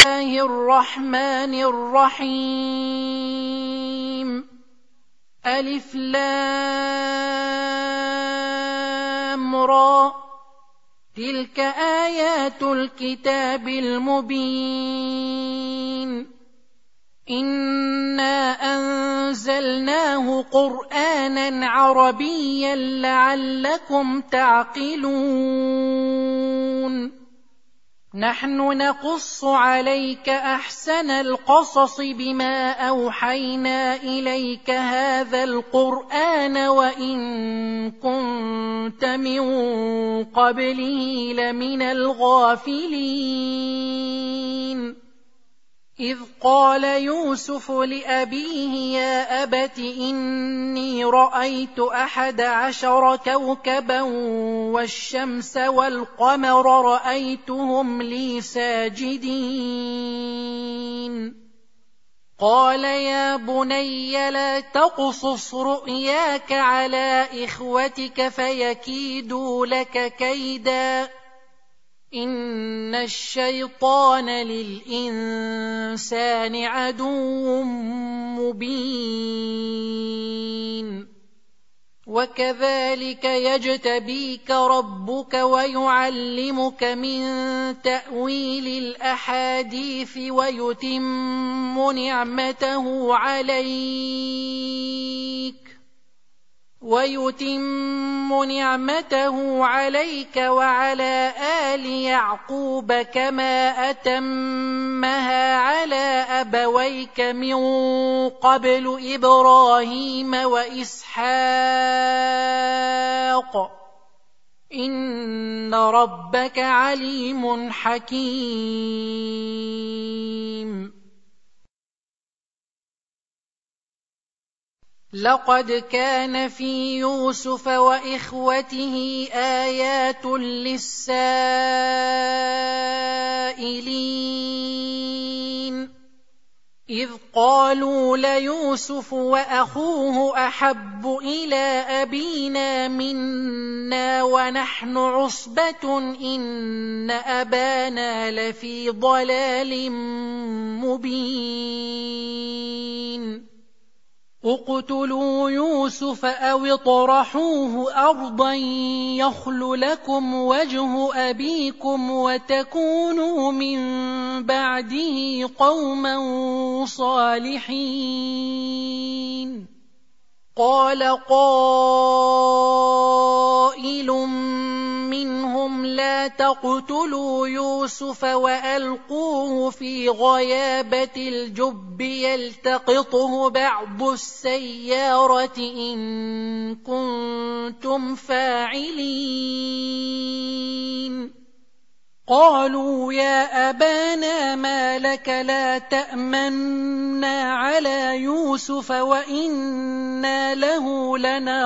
الله الرحمن الرحيم. ألف لام را، تلك آيات الكتاب المبين. إنا أنزلناه قرآنا عربيا لعلكم تعقلون. نحن نقص عليك أحسن القصص بما أوحينا إليك هذا القرآن وإن كنت من قبله لمن الغافلين. إذ قال يوسف لأبيه يا أبت إني رأيت 11 كوكبا والشمس والقمر رأيتهم لي ساجدين. قال يا بني لا تقصص رؤياك على إخوتك فيكيدوا لك كيدا إن الشيطان للإنسان عدو مبين. وكذلك يجتبيك ربك ويعلمك من تأويل الأحاديث ويتم نعمته عليك وعلى آل يعقوب كما أتمها على أبويك من قبل إبراهيم وإسحاق إن ربك عليم حكيم. لقد كان في يوسف وإخوته آيات للسائلين إذ قالوا ليوسف وأخوه أحب إلى أبينا منا ونحن عصبة إن أبانا لفي ضلال مبين. اقتلوا يوسف أو اطرحوه أرضا يخل لكم وجه أبيكم وتكونوا من بعده قوما صالحين. قال قائل منهم لا تقتلوا يوسف وألقوه في غيابة الجب يلتقطه بعض السيارة إن كنتم فاعلين. قالوا يا أبانا ما لك لا تأمنا على يوسف وإنا له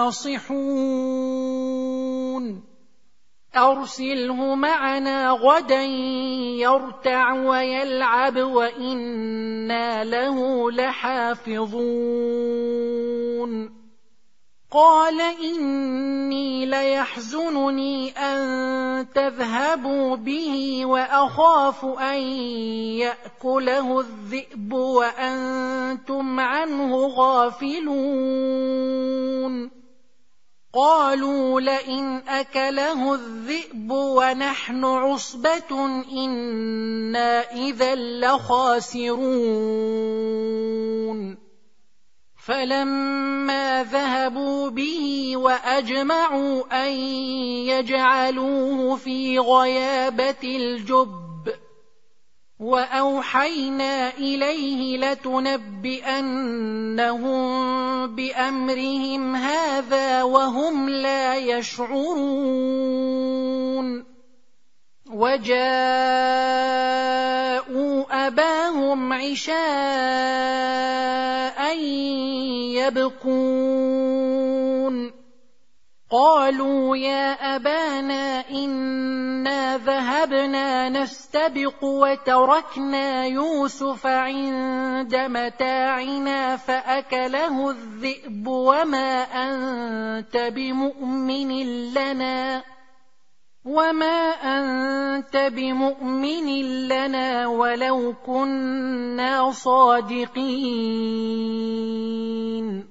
لناصحون أرسله معنا غدا يرتع ويلعب وإنا له لحافظون. قال إني ليحزنني أن تذهبوا به وأخاف أن يأكله الذئب وأنتم عنه غافلون. قالوا لئن أكله الذئب ونحن عصبة إنا إذا لخاسرون. فلما ذهبوا به وأجمعوا أن يجعلوه في غيابة الجب وأوحينا إليه لتنبئنهم بأمرهم هذا وهم لا يشعرون. وجاءوا أباهم عشاء يبكون. قالوا يا أبانا إنا ذهبنا نستبق وتركنا يوسف عند متاعنا فأكله الذئب وما أنت بمؤمن لنا وما أنت بمؤمن لنا ولو كنا صادقين.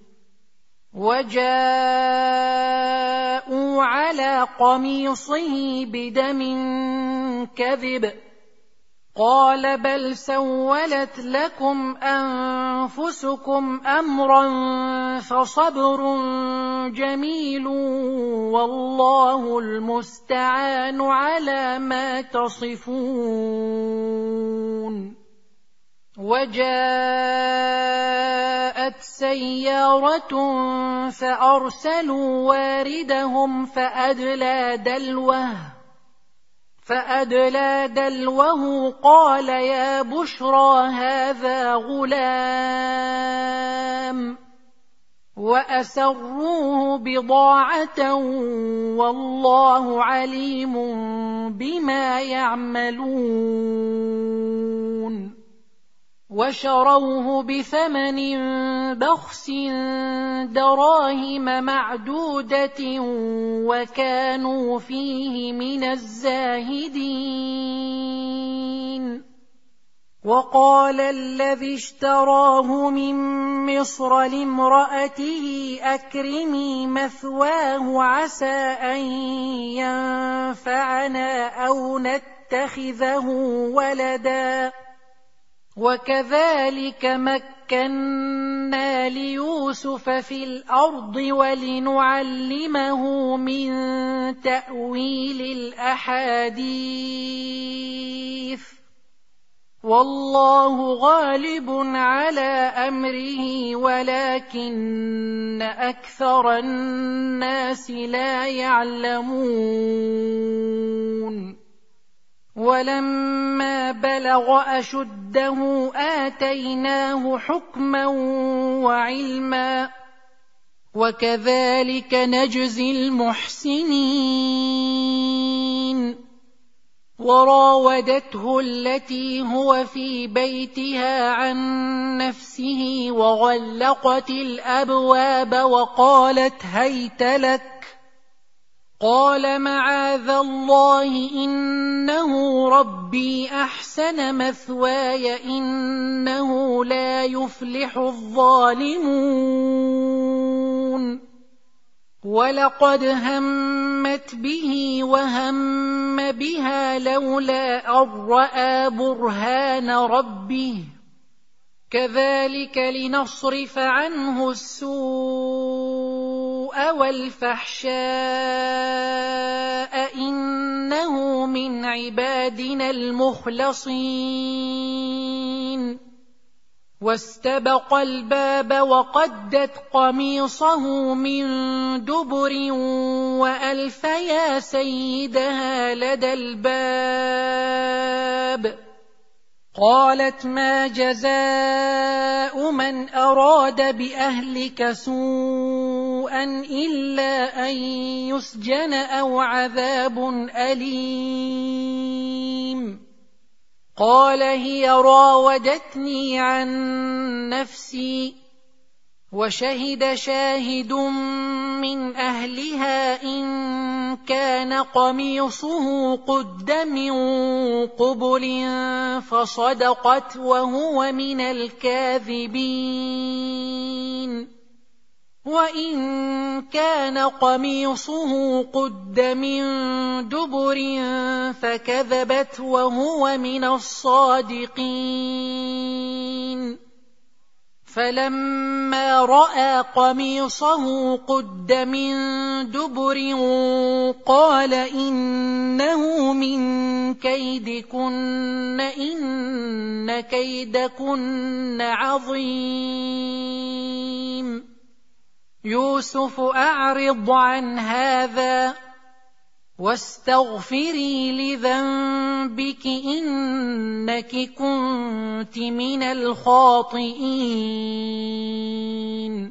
وجاءوا على قميصه بدم كذب قال بل سولت لكم أنفسكم أمرا فصبر جميل والله المستعان على ما تصفون. وجاءت سيارة فأرسلوا واردهم فأدلى دلوه قال يا بشرى هذا غلام وأسروه بضاعة والله عليم بما يعملون. وشروه بثمن بخس دراهم معدودة وكانوا فيه من الزاهدين. وقال الذي اشتراه من مصر لامرأته أكرمي مثواه عسى أن ينفعنا أو نتخذه ولدا وكذلك مكنا ليوسف في الأرض ولنعلمه من تأويل الأحاديث والله غالب على أمره ولكن أكثر الناس لا يعلمون. ولما بلغ أشده آتيناه حكما وعلما وكذلك نجزي المحسنين. وراودته التي هو في بيتها عن نفسه وغلقت الأبواب وقالت هيت لك قال معاذ الله إنه ربي أحسن مثواي إنه لا يفلح الظالمون. ولقد همت به وهم بها لولا أن رأى برهان ربه كذلك لنصرف عنه السوء والفحشاء إنه من عبادنا المخلصين. واستبق الباب وقدت قميصه من دبر وألف يا سيدها لدى الباب قالت ما جزاء من أراد بأهلك سوءا إلا أن يسجن أو عذاب أليم. قال هي راودتني عن نفسي وشهد شاهد من أهلها إن كان قميصه قد من قبل فصدقت وهو من الكاذبين وإن كان قميصه قد من دبر فكذبت وهو من الصادقين. فلما رأى قميصه قد من دبر قال إنه من كيدكن إن كيدكن عظيم. يوسف أعرض عن هذا واستغفري لذنبك إنك كنت من الخاطئين.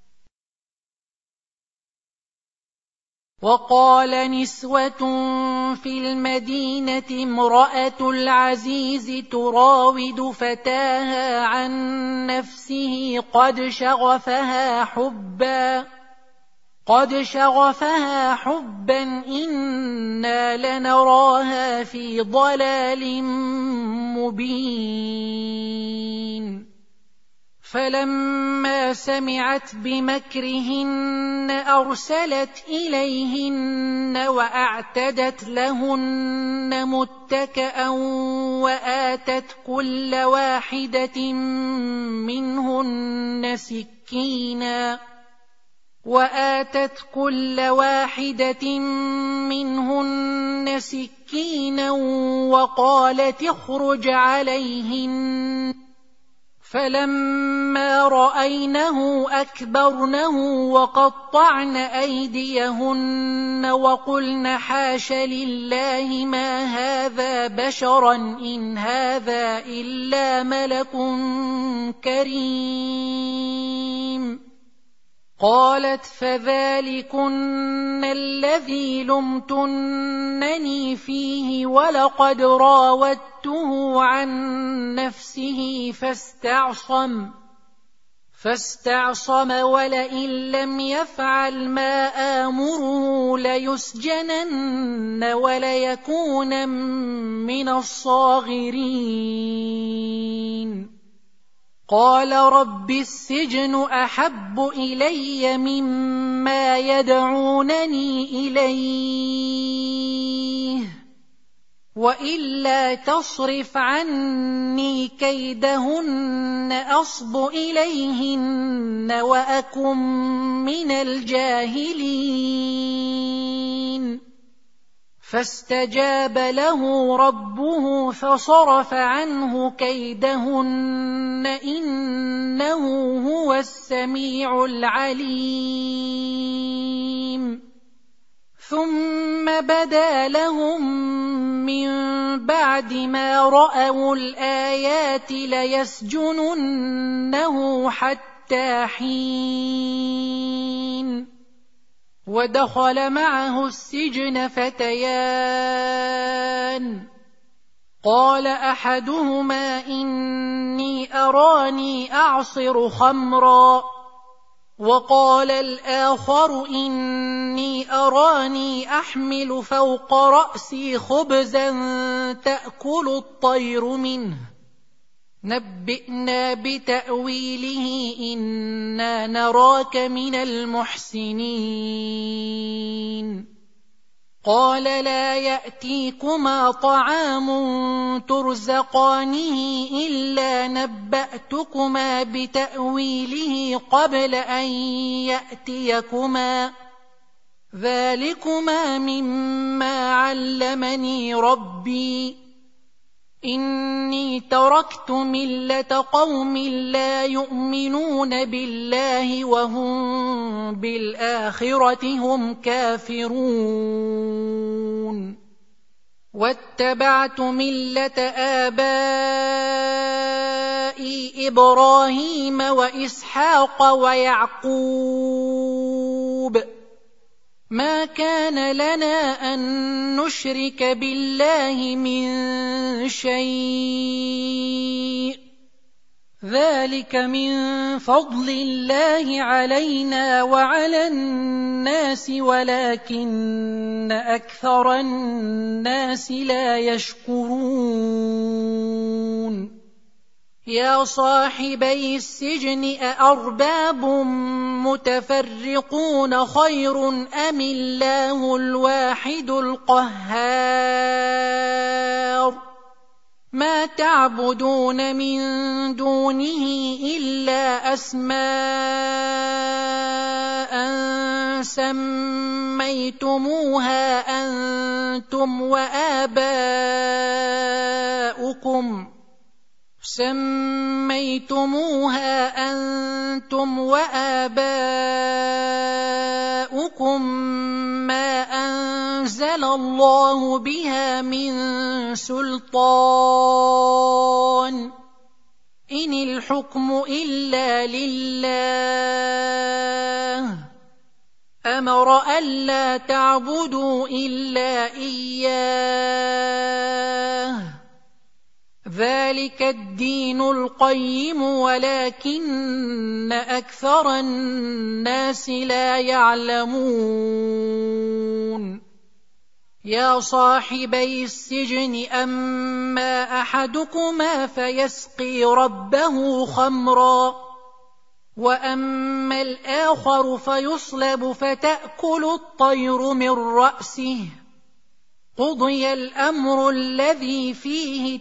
وقال نسوة في المدينة امرأة العزيز تراود فتاها عن نفسه قد شغفها حبا قد شغفها حبا إنا لنراها في ضلال مبين فلما سمعت بمكرهن أرسلت إليهن وأعتدت لهن متكئا وآتت كل واحدة منهن سكينا وقالت اخرج عليهن فلما رأينه أكبرنه وقطعن أيديهن وقلن حاش لله ما هذا بشرا إن هذا إلا ملك كريم قالت فذلكن الذي لمتنني فيه ولقد راودته عن نفسه فاستعصم ولئن لم يفعل ما آمره ليسجنن وليكون من الصاغرين قال رب السجن أحب إلي مما يدعونني إليه وإلا تصرف عني كيدهن أصب إليهن وأكن من الجاهلين فاستجاب له ربه فصرف عنه كيدهن إنه هو السميع العليم ثم بدا لهم من بعد ما رأوا الآيات ليسجننه حتى حين ودخل معه السجن فتيان قال أحدهما إني أراني أعصر خمرا وقال الآخر إني أراني أحمل فوق رأسي خبزا تأكل الطير منه نبئنا بتأويله إنا نراك من المحسنين قال لا يأتيكما طعام ترزقانه إلا نبأتكما بتأويله قبل أن يأتيكما ذلكما مما علمني ربي إني تركت ملة قوم لا يؤمنون بالله وهم بالآخرة هم كافرون واتبعت ملة آبائي إبراهيم وإسحاق ويعقوب ما كان لنا أن نشرك بالله من شيء ذلك من فضل الله علينا وعلى الناس ولكن أكثر الناس لا يشكرون يا صاحبي السجن أأرباب متفرقون خير أم الله الواحد القهار ما تعبدون من دونه إلا أسماء سميتموها أنتم وآباؤكم ما أنزل الله بها من سلطان إن الحكم إلا لله أمر ألا تعبدوا إلا إياه ذلك الدين القيم ولكن أكثر الناس لا يعلمون يا صاحبي السجن أما أحدكما فيسقي ربه خمرا وأما الآخر فيصلب فتأكل الطير من رأسه قضي الأمر الذي فيه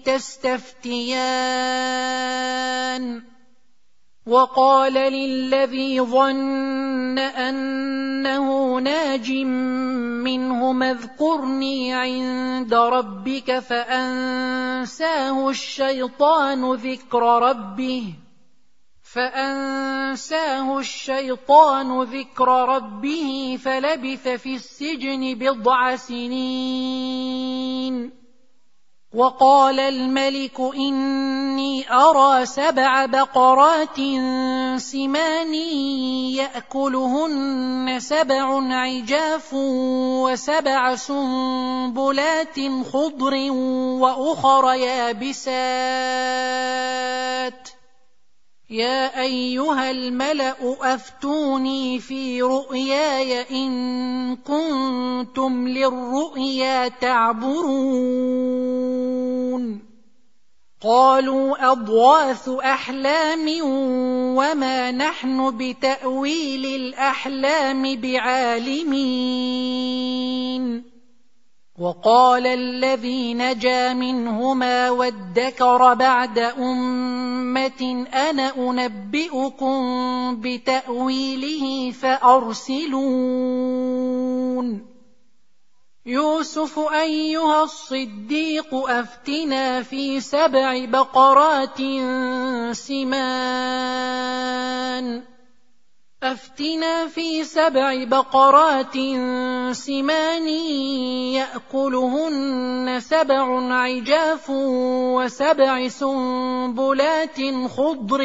تستفتيان وقال للذي ظن أنه ناج منهما اذكرني عند ربك فأنساه الشيطان ذكر ربه فلبث في السجن 10 سنين وقال الملك إني أرى 7 بقرات سمان يأكلهن 7 عجاف و7 سنبلات خضر وأخر يابسات يا أيها الملأ أفتوني في رؤياي إن كنتم للرؤيا تعبرون قالوا أضغاث أحلام وما نحن بتأويل الأحلام بعالمين وقال الذي نجا منهما وادكر بعد أمة أنا أنبئكم بتأويله فأرسلون يوسف أيها الصديق أفتنا في 7 بقرات سمان يأكلهن 7 عجاف و7 سنبلات خضر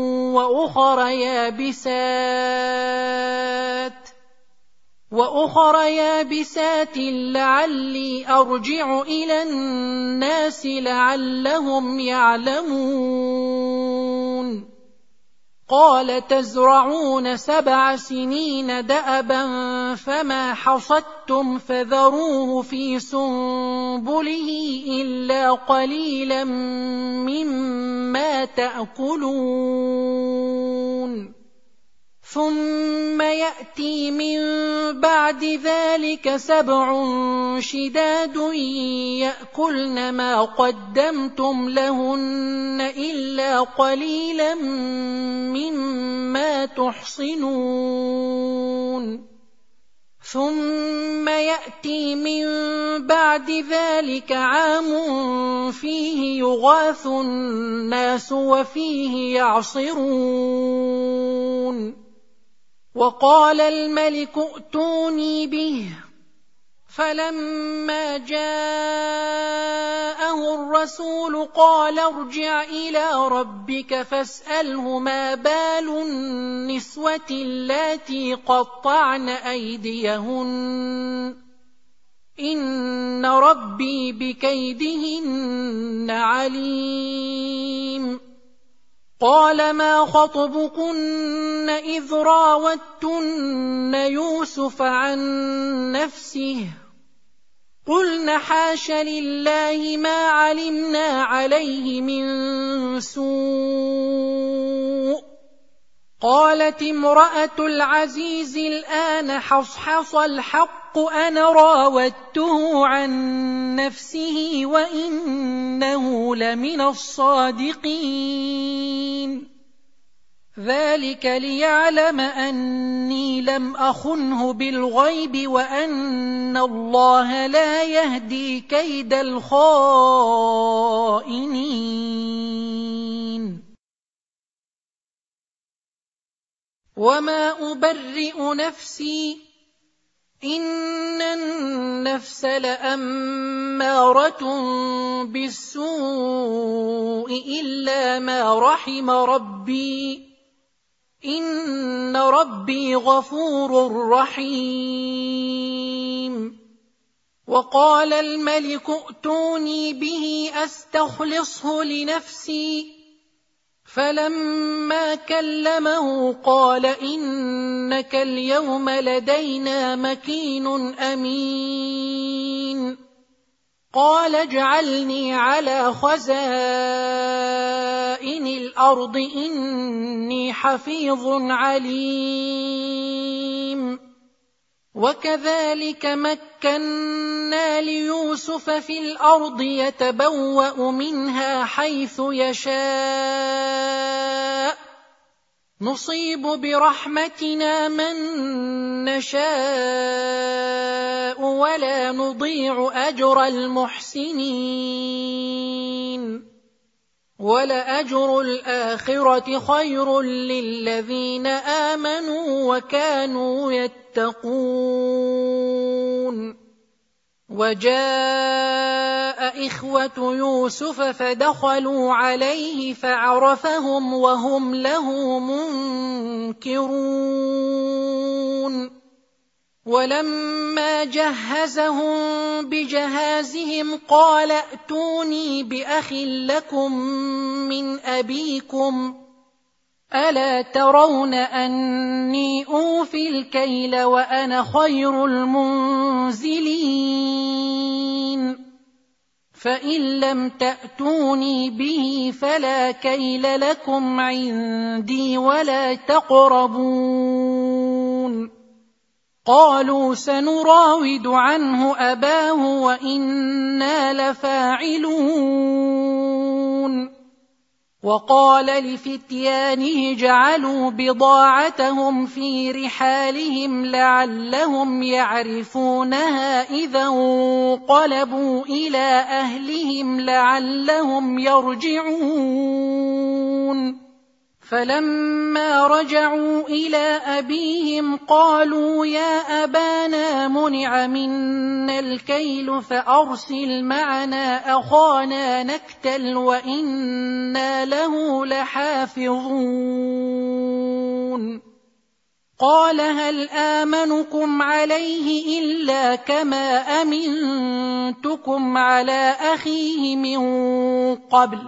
وأخر يابسات لعلي أرجع إلى الناس لعلهم يعلمون قال تزرعون 7 سنين دأبا فما حصدتم فذروه في سنبله إلا قليلا مما تأكلون ثم يأتي من بعد ذلك 7 شداد يأكلن ما قدمتم لهن إلا قليلا مما تحصنون ثم يأتي من بعد ذلك عام فيه يغاث الناس وفيه يعصرون وقال الملك ائتوني به فلما جاءه الرسول قال ارجع إلى ربك فاسأله ما بال النسوة اللاتي قطعن أيديهن إن ربي بكيدهن عليم قال ما خطبكن إذ راوتن يوسف عن نفسه قلن حاش لله ما علمنا عليه من سوء قالت امرأة العزيز الآن حصحص الحق أنا راودته عن نفسه وإنه لمن الصادقين ذلك ليعلم أني لم أخنه بالغيب وأن الله لا يهدي كيد الخائنين وما أبرئ نفسي إن النفس لأمارة بالسوء إلا ما رحم ربي إن ربي غفور رحيم وقال الملك ائتوني به أستخلصه لنفسي، فلما كلمه قال إنك اليوم لدينا مكين أمين. قال اجعلني على خزائن الأرض إني حفيظ عليم. وكذلك مكنا ليوسف في الأرض يتبوأ منها حيث يشاء، نصيب برحمتنا من نشاء ولا نضيع أجر المحسنين. ولأجر الآخرة خير للذين آمنوا وكانوا يتقون. وجاء إخوة يوسف فدخلوا عليه فعرفهم وهم له منكرون. ولما جهزهم بجهازهم قال ائتوني بأخ لكم من أبيكم، ألا ترون أني أوفي الكيل وأنا خير المنزلين؟ فإن لم تأتوني به فلا كيل لكم عندي ولا تقربون. قالوا سنراود عنه أباه وإنا لفاعلون. وقال لفتيانه جعلوا بضاعتهم في رحالهم لعلهم يعرفونها إذا انقلبوا إلى أهلهم لعلهم يرجعون. فلما رجعوا إلى أبيهم قالوا يا أبانا منع منا الكيل فأرسل معنا أخانا نكتل وإنا له لحافظون. قال هل آمنكم عليه إلا كما أمنتكم على أخيه من قبل،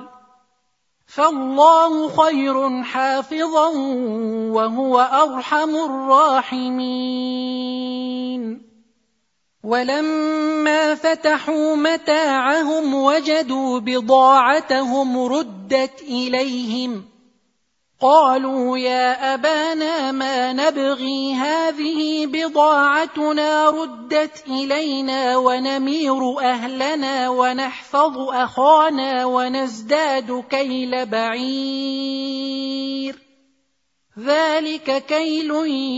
فالله خير حافظا وهو أرحم الراحمين. ولما فتحوا متاعهم وجدوا بضاعتهم ردت إليهم، قالوا يا أبانا ما نبغي هذه بضاعتنا ردت إلينا ونمير أهلنا ونحفظ أخانا ونزداد كيل بعير، ذلك كيل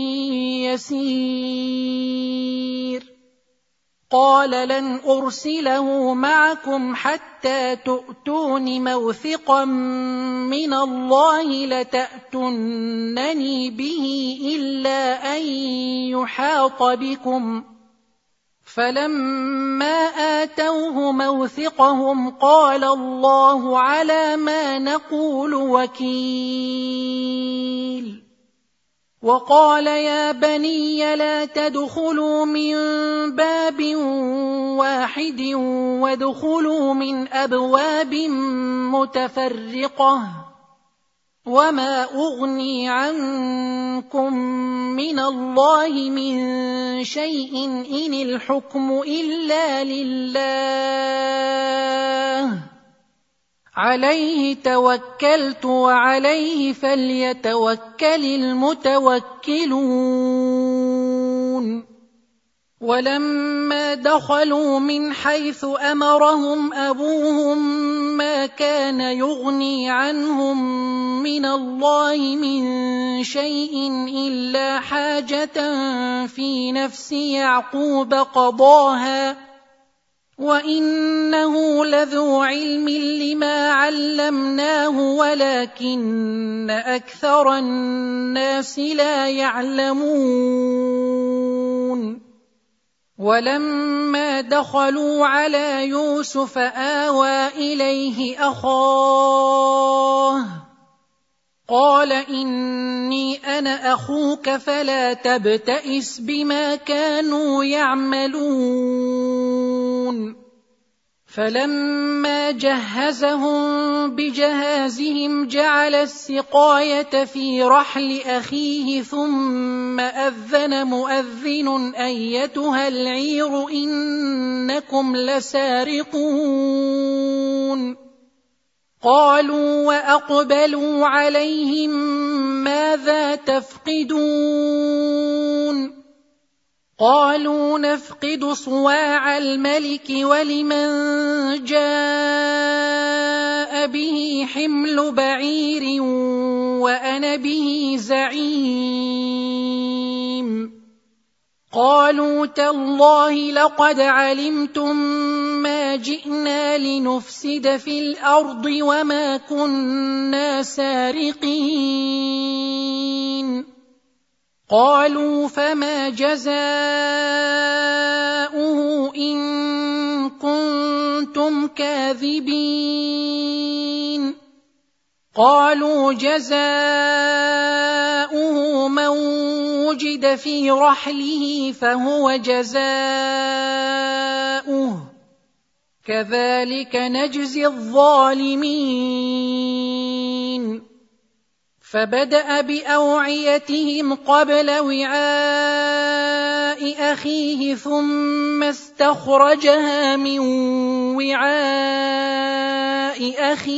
يسير. قال لن أرسله معكم حتى تؤتون موثقا من الله لتأتونني به إلا أن يحاط بكم. فلما آتوه موثقهم قال الله على ما نقول وكيل. وقال يا بني لا تدخلوا من باب واحد وادخلوا من أبواب متفرقة، وما أغني عنكم من الله من شيء إن الحكم إلا لله، عليه توكلت وعليه فليتوكل المتوكلون. ولما دخلوا من حيث أمرهم أبوهم ما كان يغني عنهم من الله من شيء إلا حاجة في نفس يعقوب قضاها، وإنه لذو علم لما علمناه ولكن أكثر الناس لا يعلمون. ولما دخلوا على يوسف آوى إليه أخاه قال إني أنا أخوك فلا تبتئس بما كانوا يعملون. فلما جهزهم بجهازهم جعل السقاية في رحل أخيه ثم أذن مؤذن أيتها العير إنكم لسارقون قالوا وأقبلوا عليهم ماذا تفقدون قالوا نفقد صواع الملك ولمن جاء به حمل بعير وأنا به زعيم قالوا تالله لقد علمتم ما جئنا لنفسد في الأرض وما كنا سارقين قالوا فما جزاؤه إن كنتم كاذبين قالوا جزاؤه من وجد في رحله فهو جزاؤه كذلك نجزي الظالمين فبدأ بأوعيتهم قبل وعاء أخيه ثم استخرجها من وعاء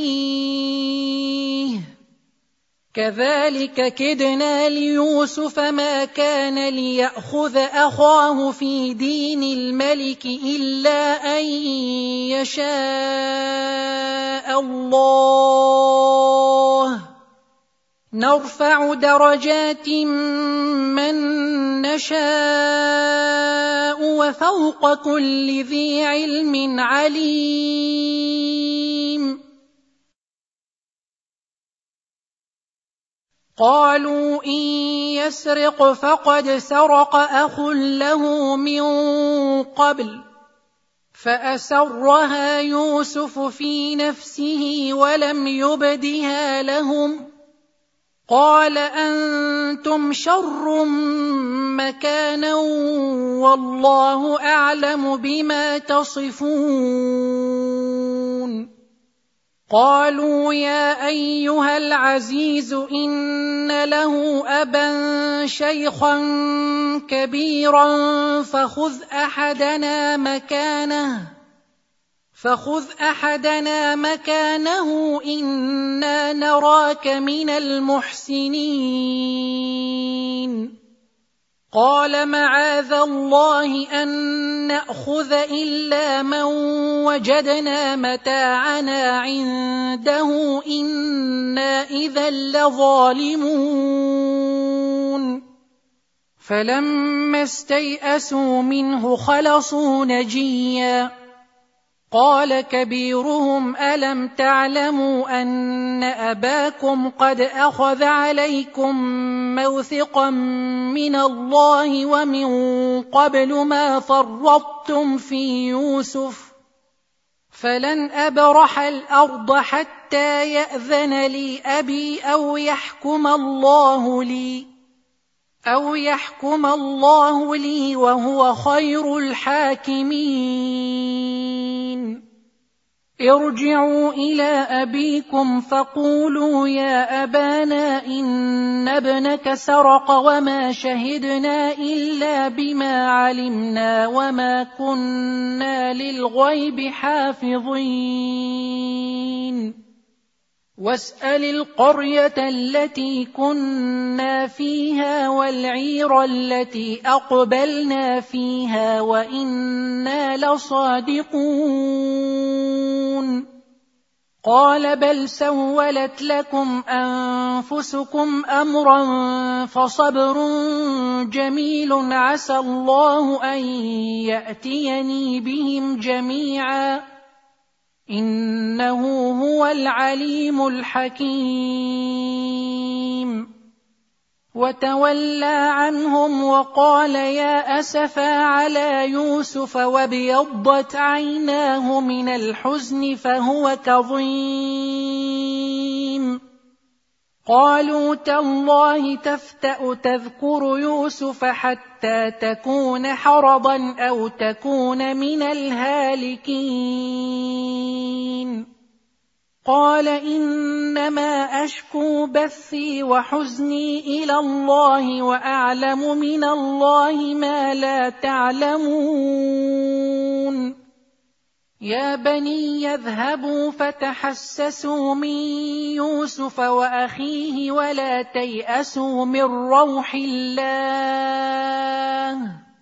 أخيه كذلك كدنا ليوسف ما كان ليأخذ أخاه في دين الملك إلا أن يشاء الله نرفع درجات من نشاء وفوق كل ذي علم عليم قالوا إن يسرق فقد سرق أخ له من قبل فأسرها يوسف في نفسه ولم يبدها لهم قال أنتم شر مكانا والله أعلم بما تصفون قالوا يا أيها العزيز إن له أبا شيخا كبيرا فخذ أحدنا مكانه إنا نراك من المحسنين قال معاذ الله أن نأخذ إلا من وجدنا متاعنا عنده إنا إذا لظالمون فلما استيئسوا منه خلصوا نجيا قال كبيرهم ألم تعلموا أن أباكم قد أخذ عليكم موثقا من الله ومن قبل ما فرطتم في يوسف فلن أبرح الأرض حتى يأذن لي أبي أو يحكم الله لي وهو خير الحاكمين ارجعوا إلى أبيكم فقولوا يا أبانا إن ابنك سرق وما شهدنا إلا بما علمنا وما كنا للغيب حافظين واسأل القرية التي كنا فيها والعير التي أقبلنا فيها وإنا لصادقون قال بل سولت لكم أنفسكم أمرا فصبر جميل عسى الله أن يأتيني بهم جميعا إنه هو العليم الحكيم وتولى عنهم وقال يا أسفا على يوسف وابيضت عيناه من الحزن فهو كظيم قالوا تالله تفتأ تذكر يوسف حتى تكون حرضا أو تكون من الهالكين قال إنما أشكو بثي وحزني إلى الله وأعلم من الله ما لا تعلمون يا بني يذهبوا فتحسسوا من يوسف وأخيه ولا تيأسوا من روح الله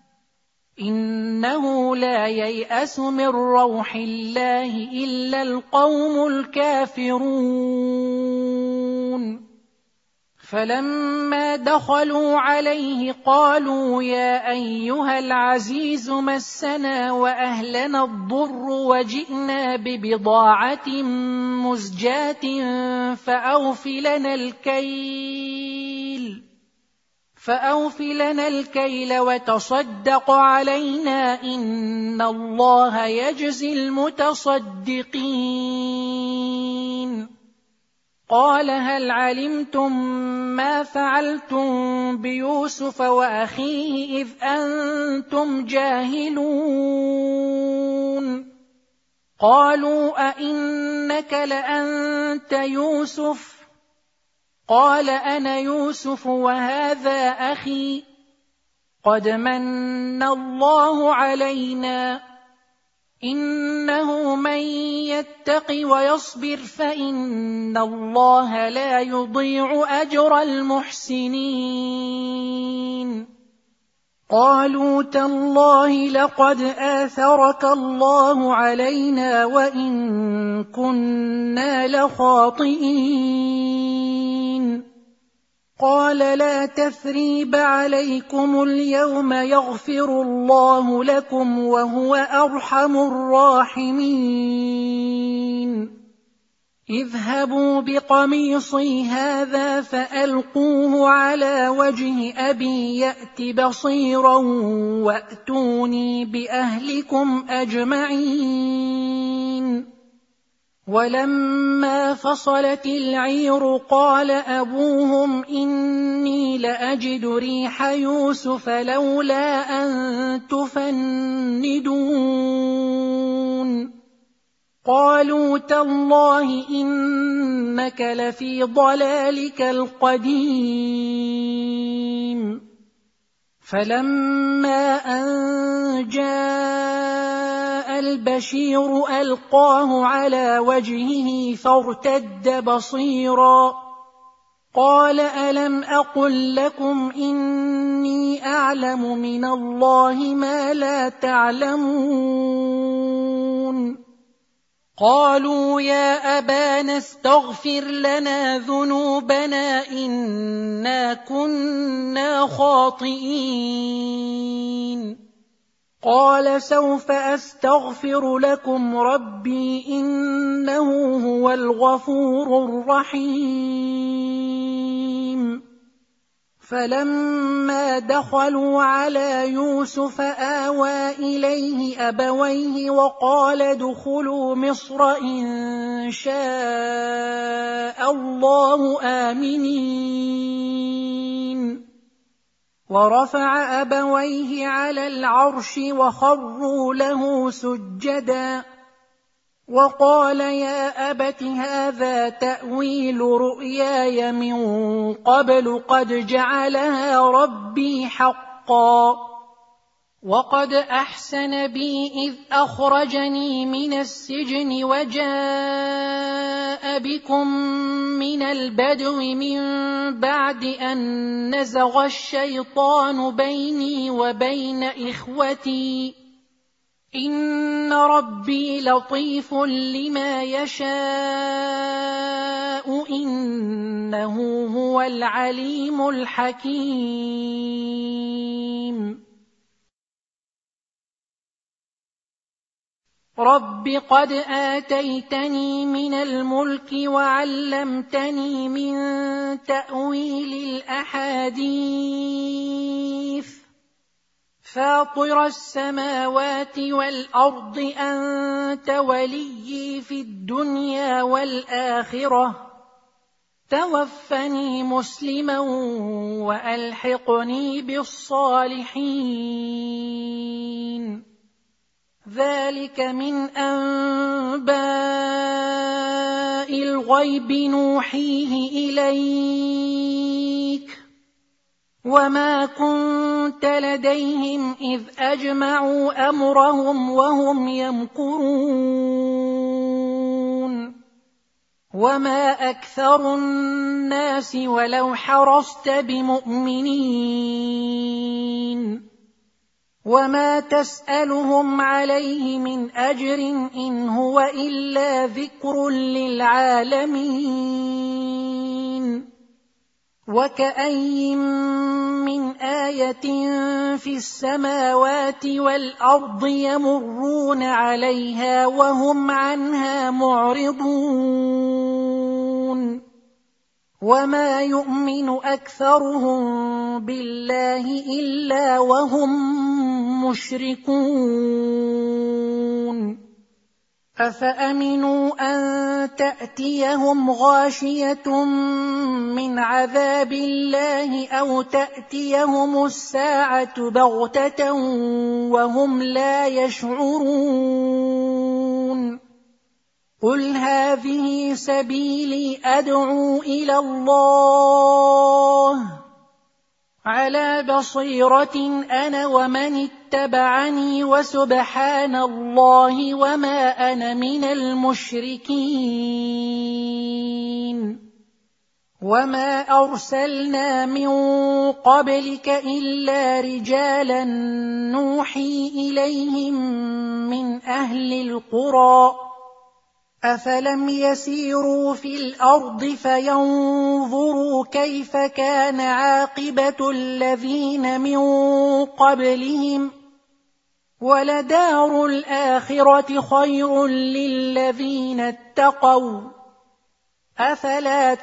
إنه لا ييأس من روح الله إلا القوم الكافرون فلما دخلوا عليه قالوا يا أيها العزيز مسنا وأهلنا الضر وجئنا ببضاعة مزجاة فأوف لنا الكيل وتصدق علينا إن الله يجزي المتصدقين قال هل علمتم ما فعلتم بيوسف وأخيه إذ أنتم جاهلون قالوا أئنك لأنت يوسف قال أنا يوسف وهذا أخي قد من الله علينا إنه من يتق ويصبر فإن الله لا يضيع أجر المحسنين قالوا تالله لقد آثرك الله علينا وإن كنا لخاطئين قال لا تثريب عليكم اليوم يغفر الله لكم وهو أرحم الراحمين اذهبوا بقميصي هذا فألقوه على وجه أبي يأت بصيرا وأتوني بأهلكم أجمعين ولما فصلت العير قال أبوهم إني لأجد ريح يوسف لولا أن تفندون قالوا تالله إنك لفي ضلالك القديم فلما أن جاء البشير ألقاه على وجهه فارتد بصيرا قال ألم أقل لكم إني أعلم من الله ما لا تعلمون قالوا يا أبانا استغفر لنا ذنوبنا إنا كنا خاطئين قال سوف أستغفر لكم ربي إنه هو الغفور الرحيم فلما دخلوا على يوسف آوى إليه أبويه وقال ادخلوا مصر إن شاء الله آمنين ورفع أبويه على العرش وخروا له سجدا وقال يا أبت هذا تأويل رؤياي من قبل قد جعلها ربي حقا وقد أحسن بي إذ أخرجني من السجن وجاء بكم من البدو من بعد أن نزغ الشيطان بيني وبين إخوتي إن ربي لطيف لما يشاء إنه هو العليم الحكيم رب قد آتيتني من الملك وعلمتني من تأويل الأحاديث فاطر السماوات والأرض أنت وليي في الدنيا والآخرة توفني مسلما وألحقني بالصالحين. ذلك من أنباء الغيب نوحيه إليك وما كنت لديهم إذ أجمعوا أمرهم وهم يمكرون. وما أكثر الناس ولو حرصت بمؤمنين وما تسألهم عليه من أجر إن هو إلا ذكر للعالمين. وكأين من آية في السماوات والأرض يمرون عليها وهم عنها معرضون. وما يؤمن أكثرهم بالله إلا وهم مشركون. أفأمنوا أن تأتيهم غاشية من عذاب الله أو تأتيهم الساعة بغتة وهم لا يشعرون. قل هذه سبيلي أدعو إلى الله على بصيرة أنا ومن اتبعني وسبحان الله وما أنا من المشركين. وما أرسلنا من قبلك إلا رجالا نوحي إليهم من أهل القرى أفلم يسيروا في الأرض فينظروا كيف كان عاقبة الذين من قبلهم ولدار الآخرة خير للذين اتقوا أفلا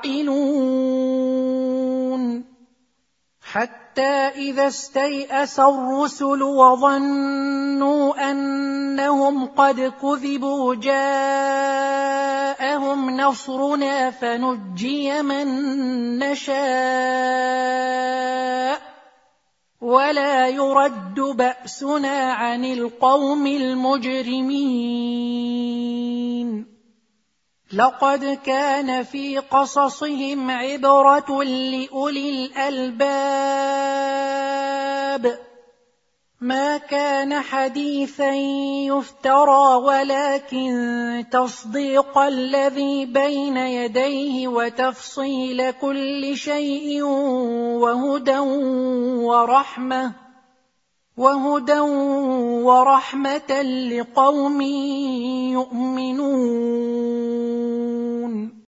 تعقلون. حتى إذا استيأس الرسل وظنوا أنهم قد كذبوا جاءهم نصرنا فنجي من نشاء ولا يرد بأسنا عن القوم المجرمين. لقد كان في قصصهم عبرة لأولي الألباب ما كان حديثا يفترى ولكن تصديق الذي بين يديه وتفصيل كل شيء وهدى ورحمة لقوم يؤمنون.